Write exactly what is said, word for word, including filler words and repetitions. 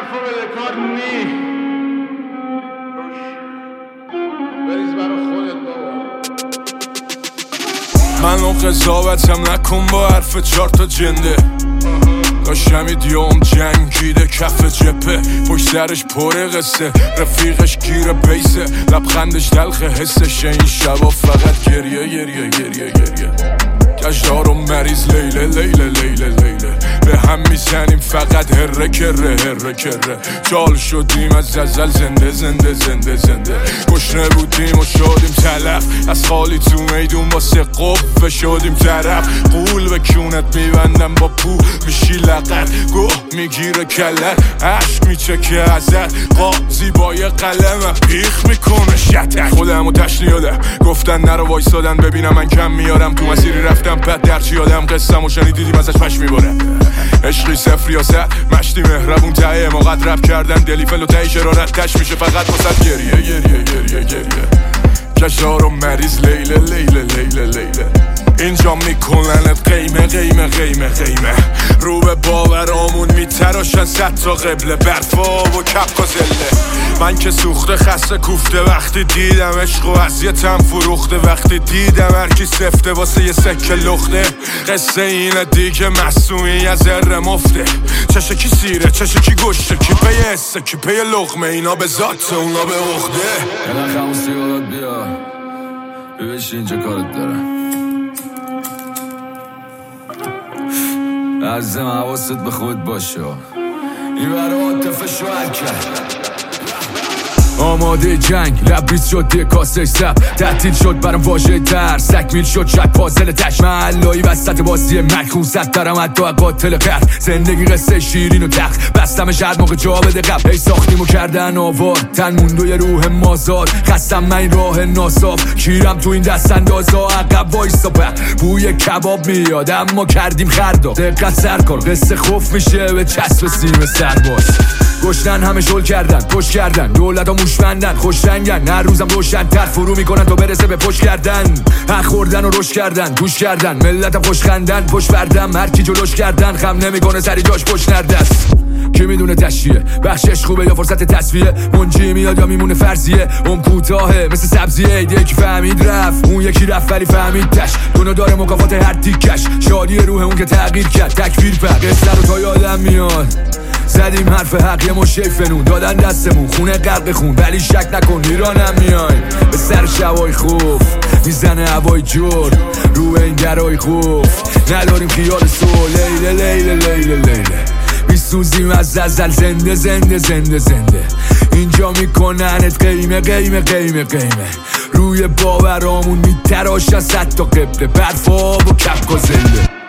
حرفو بده کار نی بریز برا خودت بابا. منو قضاوتم نکن با حرف چار تا جنده. داشتم ایدیوم جنگیده کف جپه، پشت سرش پره قصه، رفیقش گیره بیسه، لبخندش تلخ حسشه. این شبا فقط گریه گریه گریه گریه گشتار و مریض لیله لیله لیله لیله به هم میزنیم فقط هره کره هره کره. جال شدیم از ازل زنده زنده زنده زنده. گشنه بودیم و شدیم تلف، از خالی تو میدون واسه قوه شدیم طرف. قول به کونت میبندم با پو میشی لقت، گوه میگیره کلت، عشق میچکه ازت. قاضی با یه قلم پیخ میکنه شتک. خودم و تشنیاده گفتن نرو وایسادن ببینم من کم میارم. تو مسیری رفتم بعد درچی آدم قصم و شنیدیدیم ازش پش میباره. عشقی صفر یا صد مشتی مهربون تایه ما قد رب کردن دلیفل و تایی شرارت تش میشه فقط واسد گریه گریه گریه گریه کشار و مریض لیله لیله لیله لیله. اینجا میکننت قیمه قیمه قیمه قیمه. رو به باورامون میتراشن صد تا قبله، برفا و کپ و زله. من که سوخته خسته کوفته وقتی دیدم عشق و اذیتم فروخته. وقتی دیدم هرکی سفته واسه یه سکه لخته. قصه اینه دیگه معصومی از ذره مفته. چشه کی سیره چشه کی گشته، کی پی حسه کی پی لقمه. اینا به ذات اونا به عقده. یه نخ همون سیگارات بیا ببش اینجا کارت دارم. عزیزم حواست به خود باشه، این برای عاطفه شوهر کرد. آماده جنگ لبریز شد یه کاسه سب، تحتیل شد برام واژه ترس، تکمیل شد شاید پازل تش. محلایی وسط بازی مکرون صد دارم حتی قاتل قرد. زندگی قصه شیرین و تخت بستمش هر موقع جا بده قبل. ای ساختیمو کردن آوار تن موندو یه روح مازاد. خستم من این راه ناصاف کیرم تو این دست اندازا. عقب وایسا په بوی کباب میاد اما کردیم خردا. دقت سرکار قصه خوف میشه به چسب سیم سرباز. گشتن همه شل کردن پشت کردن دولت ها موش بندن خوش رنگن. هر روزم روشن تر فرو میکنن تا برسه به پشت کردن. حق خوردن و روش کردن گوش کردن ملتم خوش خندن. پشت بردم هر کی جلوش کردن خم نمیکنه سری جاش پشت نردست. کی میدونه تشیه بخشش خوبه یا فرصت تصفیه. منجی میاد یا میمونه فرضیه. اون کوتاهه مثل سبزیه. یکی فهمید رفت اون یکی رفت ولی فهمید تش. دونو داره مکافات هر تیکش. شادی روح اون که تغییر کرد تکفیر پر قصه رو تا یادم میاد. زدیم حرف حق یه مشه فنون دادن دستمون خونه غرق خون. ولی شک نکن ایرانم میایم به سر شبای خوف. میزنه هوای جور رو این درای خوف. نداریم خیال سو لیله لیله لیله لیله. میسوزیم از ازل زنده زنده زنده زنده. اینجا میکننت قیمه قیمه قیمه قیمه. روی باورامون میتراشن صد تا قبله، برفا و کپ و زله.